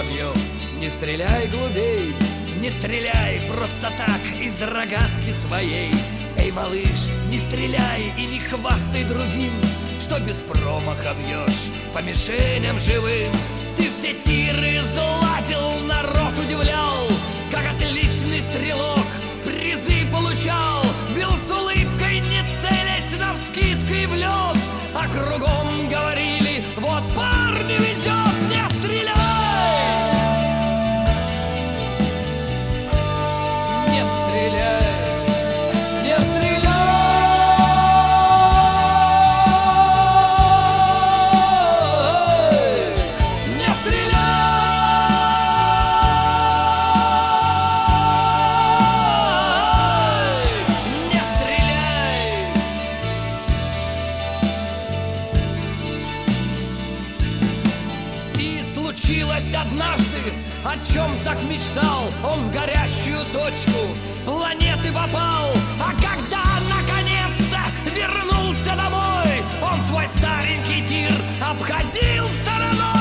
собью. Не стреляй глубей, не стреляй просто так из рогатки своей. Эй, малыш, не стреляй и не хвастай другим, что без промаха бьешь по мишеням живым. Ты все тиры залазил, народ удивлял, как отличный стрелок призы получал. Бил с улыбкой, не целясь навскидку и в лед, а кругом говорили: вот парню везет, не стреляй! Не стреляй! Не стреляй! Не стреляй! Не стреляй! И случилось однажды, о чем так мечтал. Он в горящую точку планеты попал. А когда наконец-то вернулся домой, он свой старенький тир обходил стороной.